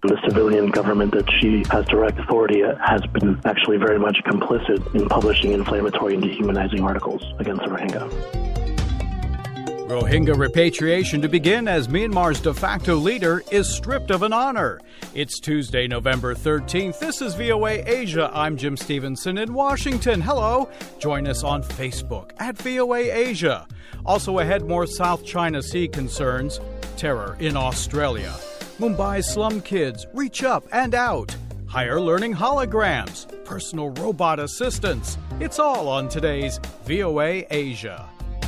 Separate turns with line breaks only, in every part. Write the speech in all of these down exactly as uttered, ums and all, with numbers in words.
The civilian government that she has direct authority has been actually very much complicit in publishing inflammatory and dehumanizing articles against the Rohingya.
Rohingya repatriation to begin as Myanmar's de facto leader is stripped of an honor. It's Tuesday, November thirteenth. This is V O A Asia. I'm Jim Stevenson in Washington. Hello. Join us on Facebook at V O A Asia. Also ahead, more South China Sea concerns. Terror in Australia. Mumbai's slum kids reach up and out. Higher learning holograms. Personal robot assistants. It's all on today's V O A Asia.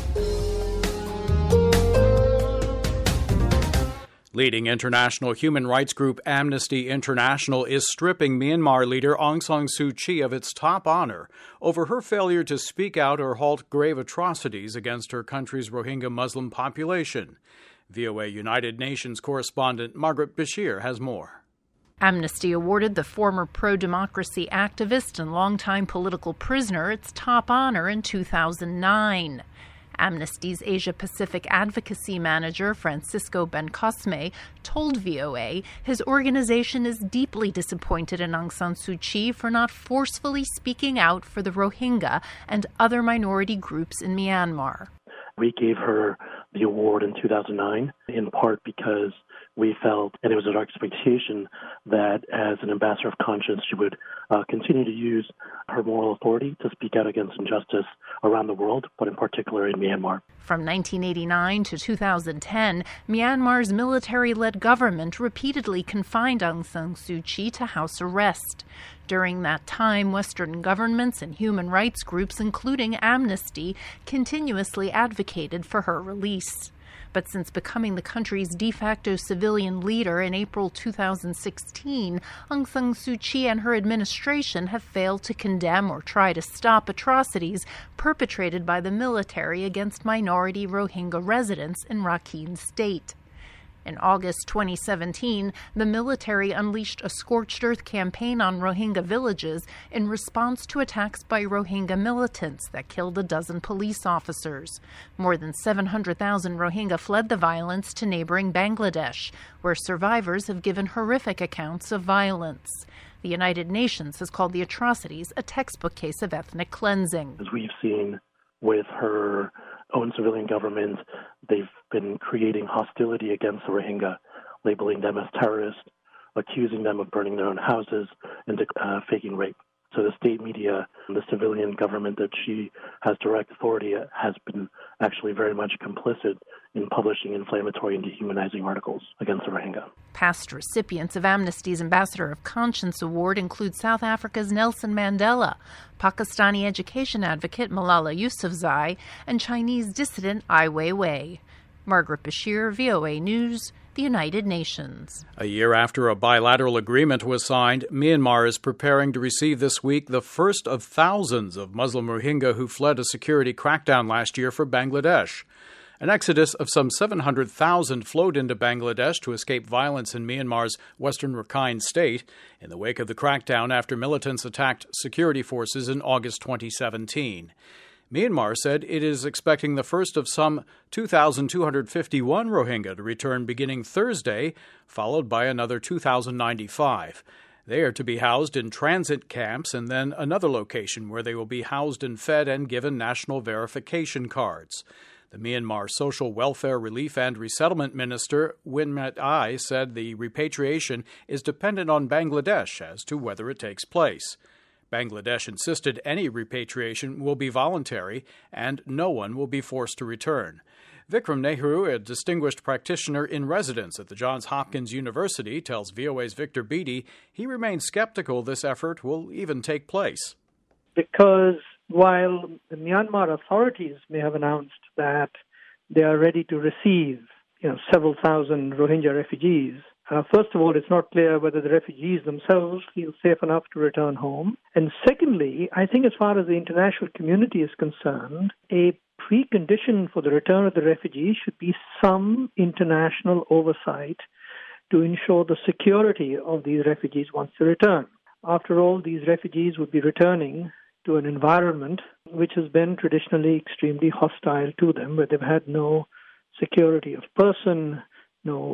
Leading international human rights group Amnesty International is stripping Myanmar leader Aung San Suu Kyi of its top honor over her failure to speak out or halt grave atrocities against her country's Rohingya Muslim population. V O A United Nations correspondent Margaret Bashir has more.
Amnesty awarded the former pro-democracy activist and longtime political prisoner its top honor in two thousand nine. Amnesty's Asia-Pacific advocacy manager, Francisco Bencosme, told V O A his organization is deeply disappointed in Aung San Suu Kyi for not forcefully speaking out for the Rohingya and other minority groups in Myanmar.
We gave her the award in two thousand nine, in part because we felt, and it was our expectation, that as an ambassador of conscience, she would uh, continue to use her moral authority to speak out against injustice around the world, but in particular in Myanmar.
From nineteen eighty-nine to two thousand ten, Myanmar's military-led government repeatedly confined Aung San Suu Kyi to house arrest. During that time, Western governments and human rights groups, including Amnesty, continuously advocated for her release. But since becoming the country's de facto civilian leader in April two thousand sixteen, Aung San Suu Kyi and her administration have failed to condemn or try to stop atrocities perpetrated by the military against minority Rohingya residents in Rakhine State. In August twenty seventeen, the military unleashed a scorched earth campaign on Rohingya villages in response to attacks by Rohingya militants that killed a dozen police officers. More than seven hundred thousand Rohingya fled the violence to neighboring Bangladesh, where survivors have given horrific accounts of violence. The United Nations has called the atrocities a textbook case of ethnic cleansing.
As we've seen with her own civilian government, they've been creating hostility against the Rohingya, labeling them as terrorists, accusing them of burning their own houses, and uh, faking rape. So the state media, the civilian government that she has direct authority has been actually very much complicit in publishing inflammatory and dehumanizing articles against the Rohingya.
Past recipients of Amnesty's Ambassador of Conscience Award include South Africa's Nelson Mandela, Pakistani education advocate Malala Yousafzai, and Chinese dissident Ai Weiwei. Margaret Bashir, V O A News, the United Nations.
A year after a bilateral agreement was signed, Myanmar is preparing to receive this week the first of thousands of Muslim Rohingya who fled a security crackdown last year for Bangladesh. An exodus of some seven hundred thousand flowed into Bangladesh to escape violence in Myanmar's western Rakhine State in the wake of the crackdown after militants attacked security forces in August twenty seventeen. Myanmar said it is expecting the first of some two thousand two hundred fifty-one Rohingya to return beginning Thursday, followed by another two thousand ninety-five. They are to be housed in transit camps and then another location where they will be housed and fed and given national verification cards. The Myanmar Social Welfare Relief and Resettlement Minister, Winmet Ai, said the repatriation is dependent on Bangladesh as to whether it takes place. Bangladesh insisted any repatriation will be voluntary and no one will be forced to return. Vikram Nehru, a distinguished practitioner in residence at the Johns Hopkins University, tells V O A's Victor Beattie he remains skeptical this effort will even take place.
Because while the Myanmar authorities may have announced that they are ready to receive, you know, several thousand Rohingya refugees, Uh, first of all, it's not clear whether the refugees themselves feel safe enough to return home. And secondly, I think as far as the international community is concerned, a precondition for the return of the refugees should be some international oversight to ensure the security of these refugees once they return. After all, these refugees would be returning to an environment which has been traditionally extremely hostile to them, where they've had no security of person, no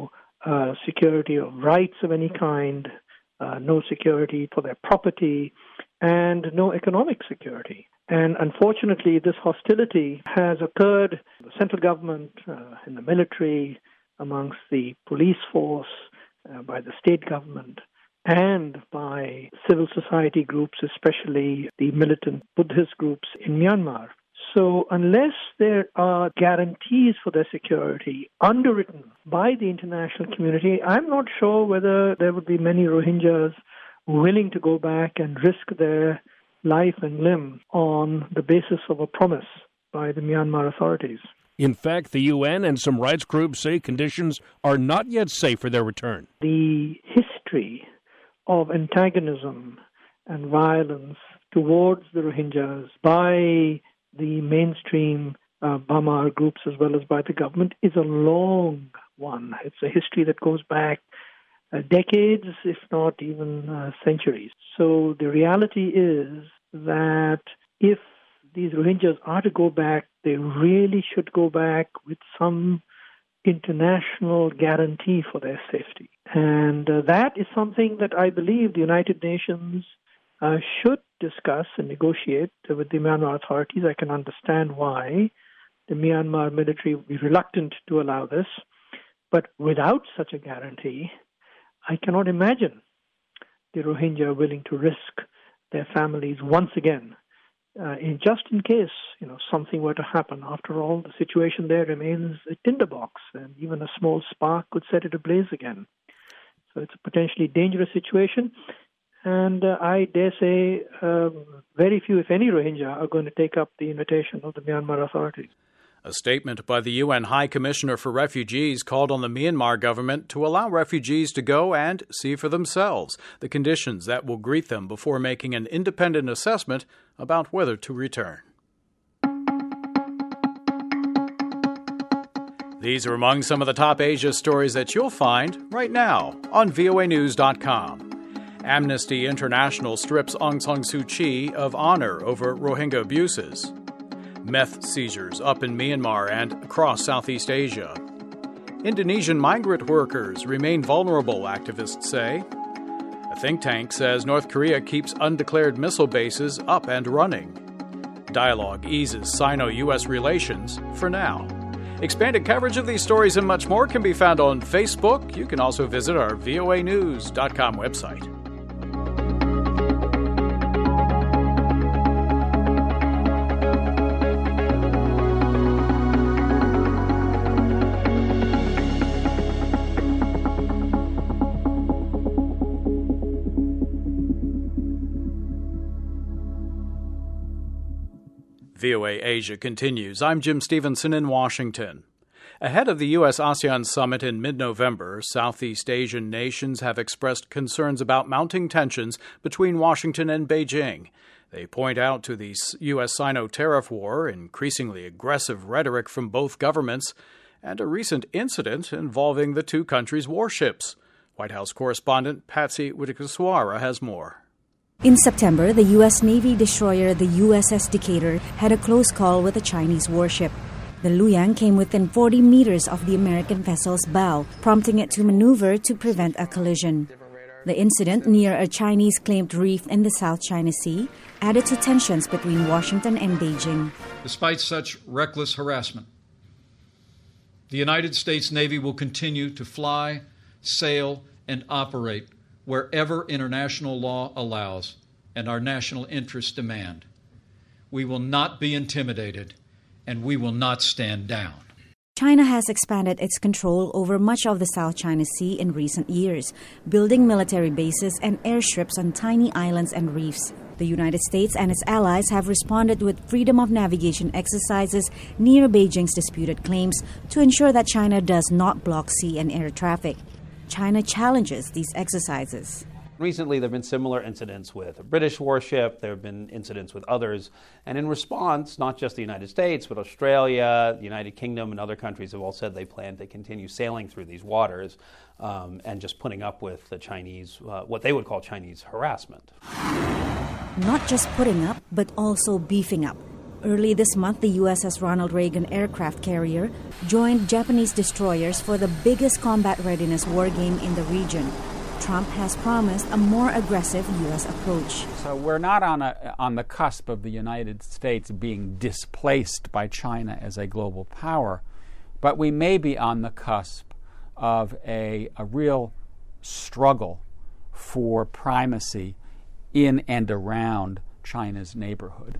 uh, security of rights of any kind, uh, no security for their property, and no economic security. And unfortunately, this hostility has occurred in the central government, uh, in the military, amongst the police force, uh, by the state government, and by civil society groups, especially the militant Buddhist groups in Myanmar. So unless there are guarantees for their security underwritten by the international community, I'm not sure whether there would be many Rohingyas willing to go back and risk their life and limb on the basis of a promise by the Myanmar authorities.
In fact, the U N and some rights groups say conditions are not yet safe for their return.
The history of antagonism and violence towards the Rohingyas by the mainstream uh, Bamar groups as well as by the government is a long one. It's a history that goes back uh, decades, if not even uh, centuries. So the reality is that if these Rohingyas are to go back, they really should go back with some international guarantee for their safety. And uh, that is something that I believe the United Nations uh, should discuss and negotiate with the Myanmar authorities. I can understand why the Myanmar military would be reluctant to allow this. But without such a guarantee, I cannot imagine the Rohingya willing to risk their families once again, uh, in just in case, you know, something were to happen. After all, the situation there remains a tinderbox, and even a small spark could set it ablaze again. So it's a potentially dangerous situation, and uh, I dare say uh, very few, if any, Rohingya are going to take up the invitation of the Myanmar authorities.
A statement by the U N High Commissioner for Refugees called on the Myanmar government to allow refugees to go and see for themselves the conditions that will greet them before making an independent assessment about whether to return. These are among some of the top Asia stories that you'll find right now on V O A News dot com. Amnesty International strips Aung San Suu Kyi of honor over Rohingya abuses. Meth seizures up in Myanmar and across Southeast Asia. Indonesian migrant workers remain vulnerable, activists say. A think tank says North Korea keeps undeclared missile bases up and running. Dialogue eases Sino-U S relations for now. Expanded coverage of these stories and much more can be found on Facebook. You can also visit our V O A News dot com website. V O A Asia continues. I'm Jim Stevenson in Washington. Ahead of the U S ASEAN summit in mid-November, Southeast Asian nations have expressed concerns about mounting tensions between Washington and Beijing. They point out to the U S Sino tariff war, increasingly aggressive rhetoric from both governments, and a recent incident involving the two countries' warships. White House correspondent Patsy Widakuswara has more.
In September, the U S Navy destroyer the U S S Decatur had a close call with a Chinese warship. The Luoyang came within forty meters of the American vessel's bow, prompting it to maneuver to prevent a collision. The incident near a Chinese-claimed reef in the South China Sea added to tensions between Washington and Beijing.
Despite such reckless harassment, the United States Navy will continue to fly, sail, and operate wherever international law allows and our national interests demand. We will not be intimidated, and we will not stand down.
China has expanded its control over much of the South China Sea in recent years, building military bases and airstrips on tiny islands and reefs. The United States and its allies have responded with freedom of navigation exercises near Beijing's disputed claims to ensure that China does not block sea and air traffic. China challenges these exercises.
Recently, there have been similar incidents with a British warship. There have been incidents with others. And in response, not just the United States, but Australia, the United Kingdom, and other countries have all said they plan to continue sailing through these waters um, and just putting up with the Chinese, uh, what they would call Chinese harassment.
Not just putting up, but also beefing up. Early this month, the U S S Ronald Reagan aircraft carrier joined Japanese destroyers for the biggest combat readiness war game in the region. Trump has promised a more aggressive U S approach.
So we're not on a, on the cusp of the United States being displaced by China as a global power, but we may be on the cusp of a, a real struggle for primacy in and around China's neighborhood.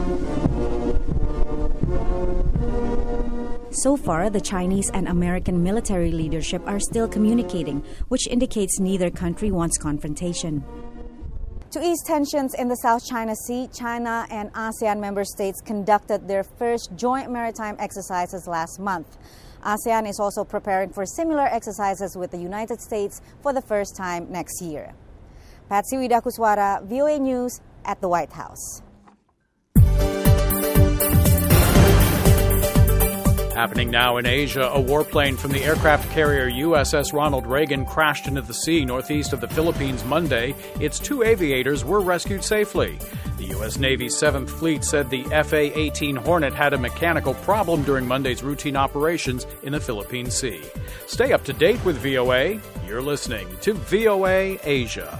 So far, the Chinese and American military leadership are still communicating, which indicates neither country wants confrontation. To ease tensions in the South China Sea, China and ASEAN member states conducted their first joint maritime exercises last month. ASEAN is also preparing for similar exercises with the United States for the first time next year. Patsy Widakuswara, V O A News at the White House.
Happening now in Asia, a warplane from the aircraft carrier U S S Ronald Reagan crashed into the sea northeast of the Philippines Monday. Its two aviators were rescued safely. The U S Navy's seventh Fleet said the F A eighteen Hornet had a mechanical problem during Monday's routine operations in the Philippine Sea. Stay up to date with V O A. You're listening to V O A Asia.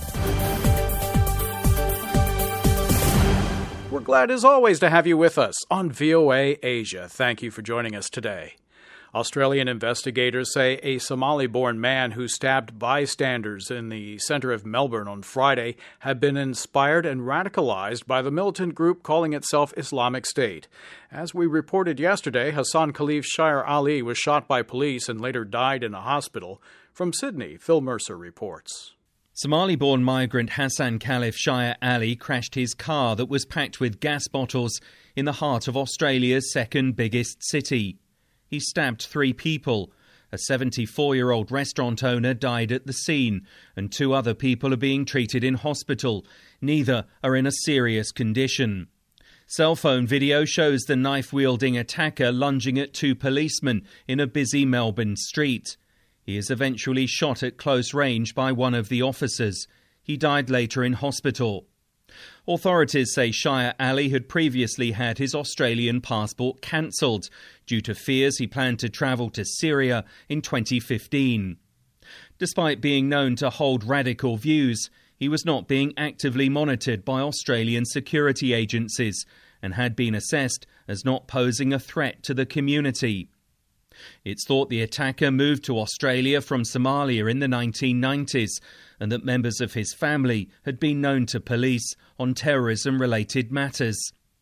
We're glad as always to have you with us on V O A Asia. Thank you for joining us today. Australian investigators say a Somali-born man who stabbed bystanders in the centre of Melbourne on Friday had been inspired and radicalized by the militant group calling itself Islamic State. As we reported yesterday, Hassan Khalif Shire Ali was shot by police and later died in a hospital. From Sydney, Phil Mercer reports.
Somali-born migrant Hassan Khalif Shire Ali crashed his car that was packed with gas bottles in the heart of Australia's second biggest city. He stabbed three people. A seventy-four-year-old restaurant owner died at the scene, and two other people are being treated in hospital. Neither are in a serious condition. Cell phone video shows the knife-wielding attacker lunging at two policemen in a busy Melbourne street. He is eventually shot at close range by one of the officers. He died later in hospital. Authorities say Shire Ali had previously had his Australian passport cancelled due to fears he planned to travel to Syria in twenty fifteen. Despite being known to hold radical views, he was not being actively monitored by Australian security agencies and had been assessed as not posing a threat to the community. It's thought the attacker moved to Australia from Somalia in the nineteen nineties and that members of his family had been known to police on terrorism-related matters.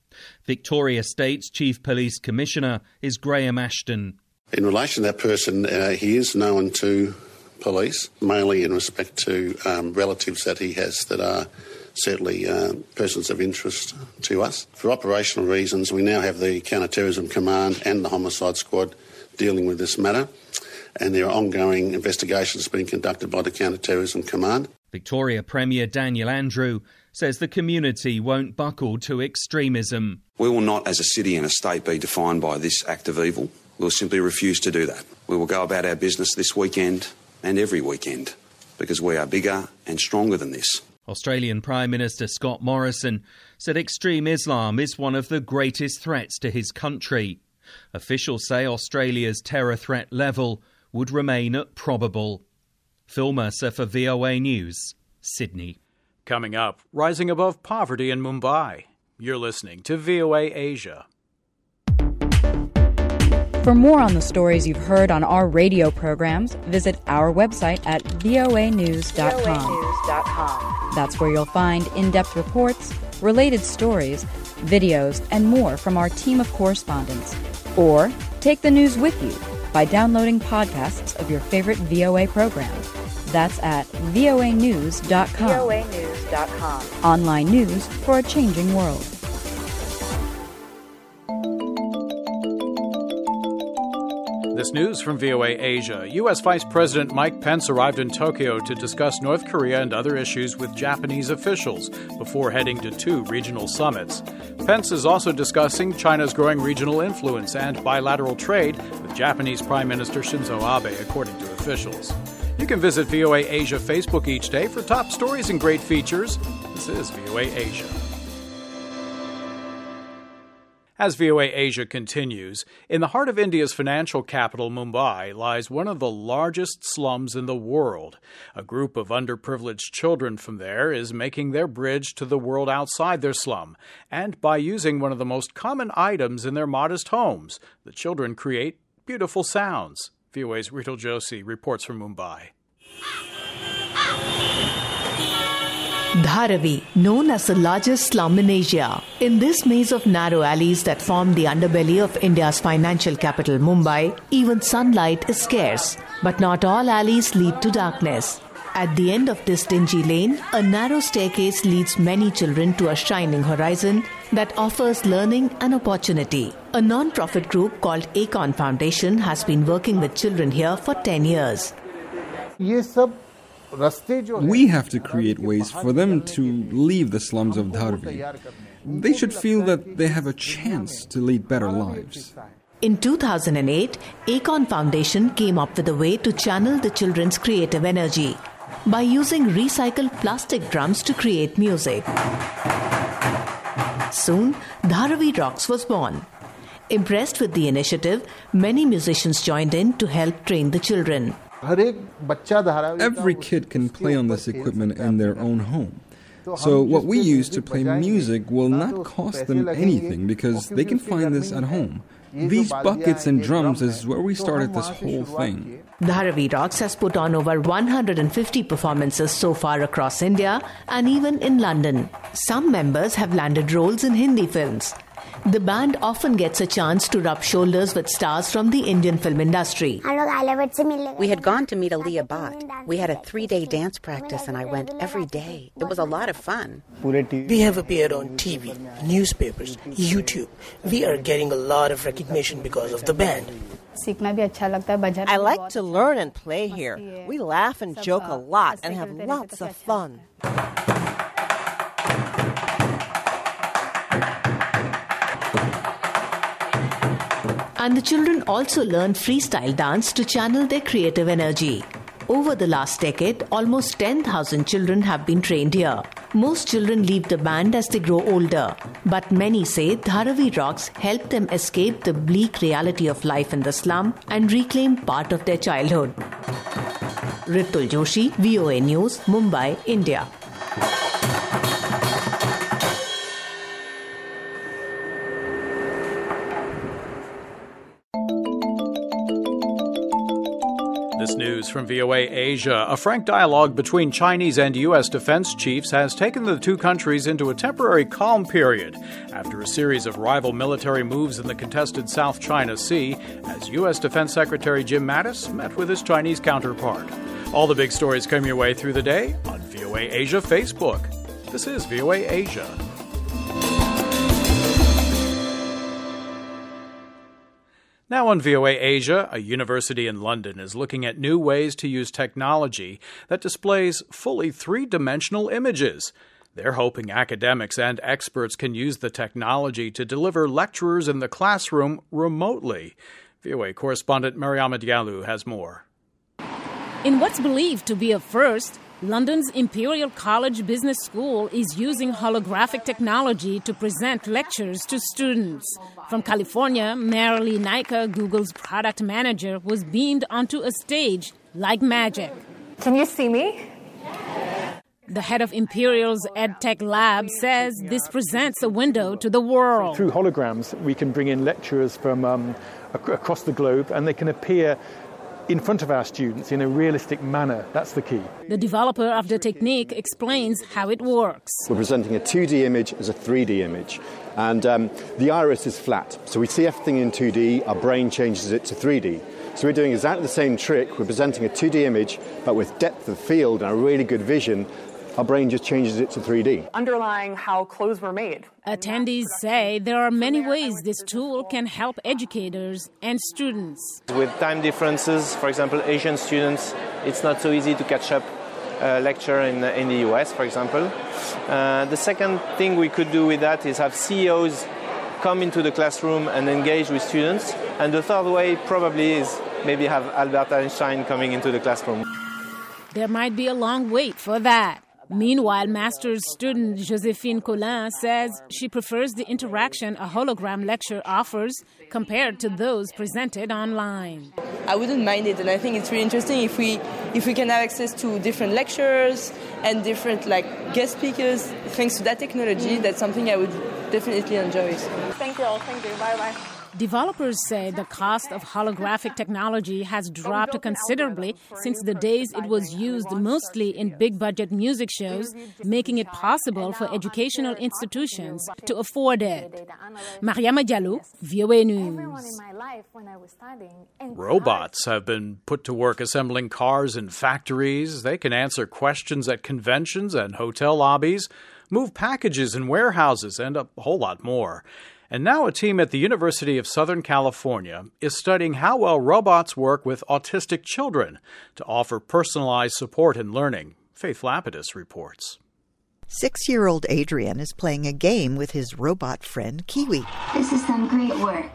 Victoria State's Chief Police Commissioner is Graham Ashton.
In relation to that person, uh, he is known to police, mainly in respect to um, relatives that he has that are certainly uh, persons of interest to us. For operational reasons, we now have the Counter-Terrorism Command and the Homicide Squad dealing with this matter, and there are ongoing investigations being conducted by the Counter-Terrorism Command.
Victoria Premier Daniel Andrew says the community won't buckle to extremism.
We will not, as a city and a state, be defined by this act of evil. We will simply refuse to do that. We will go about our business this weekend and every weekend because we are bigger and stronger than this.
Australian Prime Minister Scott Morrison said extreme Islam is one of the greatest threats to his country. Officials say Australia's terror threat level would remain at probable. Phil Mercer for V O A News, Sydney.
Coming up, rising above poverty in Mumbai. You're listening to V O A Asia.
For more on the stories you've heard on our radio programs, visit our website at V O A news dot com. That's where you'll find in-depth reports, related stories, videos, and more from our team of correspondents. Or take the news with you by downloading podcasts of your favorite V O A programs. That's at V O A news dot com. V O A news dot com. Online news for a changing world.
This news from V O A Asia. U S Vice President Mike Pence arrived in Tokyo to discuss North Korea and other issues with Japanese officials before heading to two regional summits. Pence is also discussing China's growing regional influence and bilateral trade with Japanese Prime Minister Shinzo Abe, according to officials. You can visit V O A Asia Facebook each day for top stories and great features. This is V O A Asia. As V O A Asia continues, in the heart of India's financial capital, Mumbai, lies one of the largest slums in the world. A group of underprivileged children from there is making their bridge to the world outside their slum. And by using one of the most common items in their modest homes, the children create beautiful sounds. V O A's Ritul Joshi reports from Mumbai.
Dharavi, known as the largest slum in Asia. In this maze of narrow alleys that form the underbelly of India's financial capital, Mumbai, even sunlight is scarce. But not all alleys lead to darkness. At the end of this dingy lane, a narrow staircase leads many children to a shining horizon that offers learning and opportunity. A non-profit group called Akon Foundation has been working with children here for ten years.
We have to create ways for them to leave the slums of Dharavi. They should feel that they have a chance to lead better lives.
In two thousand eight, Akon Foundation came up with a way to channel the children's creative energy by using recycled plastic drums to create music. Soon, Dharavi Rocks was born. Impressed with the initiative, many musicians joined in to help train the children.
Every kid can play on this equipment in their own home. So what we use to play music will not cost them anything because they can find this at home. These buckets and drums is where we started this whole thing.
Dharavi Rocks has put on over one hundred fifty performances so far across India and even in London. Some members have landed roles in Hindi films. The band often gets a chance to rub shoulders with stars from the Indian film industry.
We had gone to meet Alia Bhatt. We had a three-day dance practice and I went every day. It was a lot of fun.
We have appeared on T V, newspapers, YouTube. We are getting a lot of recognition because of the band.
I like to learn and play here. We laugh and joke a lot and have lots of fun.
And the children also learn freestyle dance to channel their creative energy. Over the last decade, almost ten thousand children have been trained here. Most children leave the band as they grow older, but many say Dharavi Rocks help them escape the bleak reality of life in the slum and reclaim part of their childhood. Ritul Joshi, V O A News, Mumbai, India.
This news from V O A Asia. A frank dialogue between Chinese and U S defense chiefs has taken the two countries into a temporary calm period after a series of rival military moves in the contested South China Sea as U S Defense Secretary Jim Mattis met with his Chinese counterpart. All the big stories come your way through the day on V O A Asia Facebook. This is V O A Asia. Now on V O A Asia, a university in London is looking at new ways to use technology that displays fully three-dimensional images. They're hoping academics and experts can use the technology to deliver lectures in the classroom remotely. V O A correspondent Mariama Diallo has more.
In what's believed to be a first, London's Imperial College Business School is using holographic technology to present lectures to students. From California, Marilee Naika, Google's product manager, was beamed onto a stage like magic.
Can you see me?
The head of Imperial's EdTech Lab says this presents a window to the world.
Through holograms, we can bring in lecturers from um, ac- across the globe, and they can appear in front of our students in a realistic manner. That's the key.
The developer of the technique explains how it works.
We're presenting a two D image as a three D image. And um, the iris is flat. So we see everything in two D, our brain changes it to three D. So we're doing exactly the same trick. We're presenting a two D image, but with depth of field and a really good vision. Our brain just changes it to three D.
Underlying how clothes were made.
Attendees say there are many ways this tool can help educators and students.
With time differences, for example, Asian students, it's not so easy to catch up a lecture in, in the U S, for example. Uh, the second thing we could do with that is have C E Os come into the classroom and engage with students. And the third way probably is maybe have Albert Einstein coming into the classroom.
There might be a long wait for that. Meanwhile, master's student Josephine Collin says she prefers the interaction a hologram lecture offers compared to those presented online.
I wouldn't mind it, and I think it's really interesting if we if we can have access to different lecturers and different like guest speakers. Thanks to that technology, mm. that's something I would definitely enjoy.
Thank you all. Thank you. Bye bye.
Developers say the cost of holographic technology has dropped considerably since the days it was used mostly in big-budget music shows, making it possible for educational institutions to afford it. Mariama Diallo, V O A News.
Robots have been put to work assembling cars in factories. They can answer questions at conventions and hotel lobbies, move packages in warehouses, and a whole lot more. And now a team at the University of Southern California is studying how well robots work with autistic children to offer personalized support and learning. Faith Lapidus reports.
Six-year-old Adrian is playing a game with his robot friend, Kiwi.
This is some great work.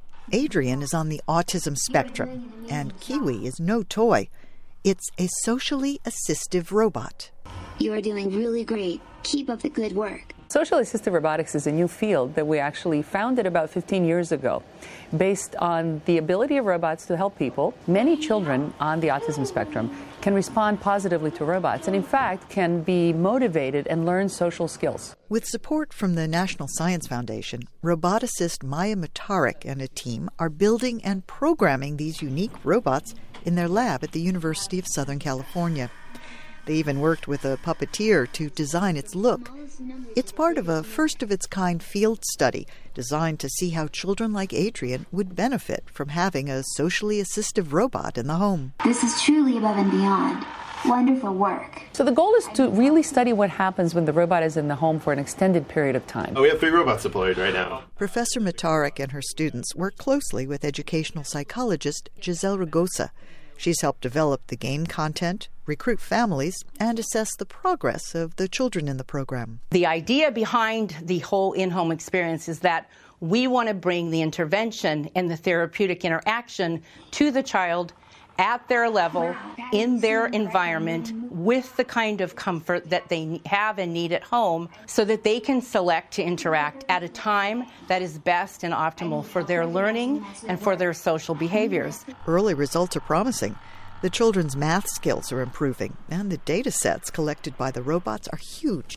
Adrian is on the autism spectrum, and Kiwi is no toy. It's a socially assistive robot.
You are doing really great. Keep up the good work.
Social assistive robotics is a new field that we actually founded about fifteen years ago, based on the ability of robots to help people. Many children on the autism spectrum can respond positively to robots and, in fact, can be motivated and learn social skills.
With support from the National Science Foundation, roboticist Maya Matarik and a team are building and programming these unique robots in their lab at the University of Southern California. They even worked with a puppeteer to design its look. It's part of a first-of-its-kind field study designed to see how children like Adrian would benefit from having a socially assistive robot in the home.
This is truly above and beyond. Wonderful work.
So the goal is to really study what happens when the robot is in the home for an extended period of time.
Oh, we have three robots deployed right now.
Professor Matarik and her students work closely with educational psychologist Giselle Ragosa. She's helped develop the game content, recruit families, and assess the progress of the children in the program.
The idea behind the whole in-home experience is that we want to bring the intervention and the therapeutic interaction to the child at their level, in their environment, with the kind of comfort that they have and need at home, so that they can select to interact at a time that is best and optimal for their learning and for their social behaviors.
Early results are promising. The children's math skills are improving, and the data sets collected by the robots are huge.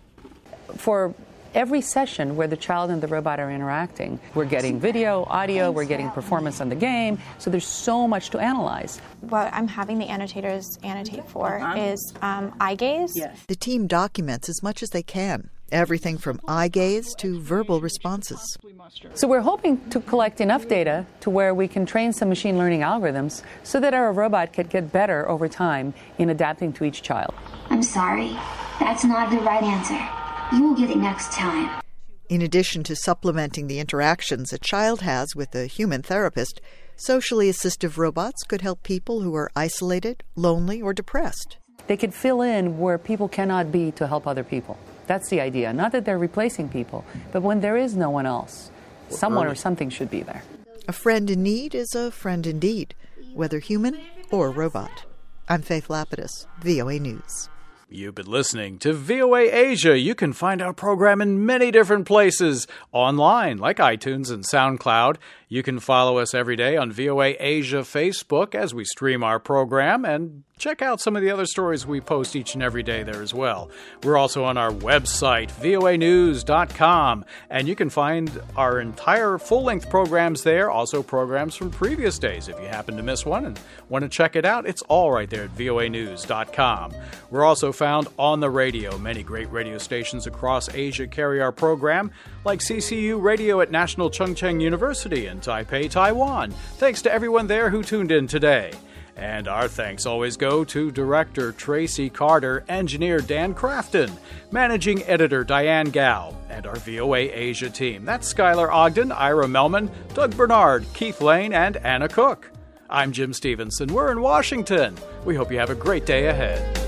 For every session where the child and the robot are interacting, we're getting video, audio, we're getting performance on the game, so there's so much to analyze.
What I'm having the annotators annotate for is um, eye gaze.
Yes. The team documents as much as they can, everything from eye gaze to verbal responses.
So we're hoping to collect enough data to where we can train some machine learning algorithms so that our robot can get better over time in adapting to each child.
I'm sorry, that's not the right answer. You will get it next time.
In addition to supplementing the interactions a child has with a human therapist, socially assistive robots could help people who are isolated, lonely, or depressed.
They could fill in where people cannot be to help other people. That's the idea. Not that they're replacing people, but when there is no one else, someone or something should be there.
A friend in need is a friend indeed, whether human or robot. I'm Faith Lapidus, V O A News.
You've been listening to V O A Asia. You can find our program in many different places online, like iTunes and SoundCloud. You can follow us every day on V O A Asia Facebook as we stream our program, and check out some of the other stories we post each and every day there as well. We're also on our website, V O A news dot com, and you can find our entire full-length programs there, also programs from previous days. If you happen to miss one and want to check it out, it's all right there at V O A news dot com. We're also found on the radio. Many great radio stations across Asia carry our program, like C C U Radio at National Chung Cheng University in Taipei, Taiwan. Thanks to everyone there who tuned in today. And our thanks always go to Director Tracy Carter, Engineer Dan Crafton, Managing Editor Diane Gao, and our V O A Asia team. That's Skylar Ogden, Ira Melman, Doug Bernard, Keith Lane, and Anna Cook. I'm Jim Stevenson. We're in Washington. We hope you have a great day ahead.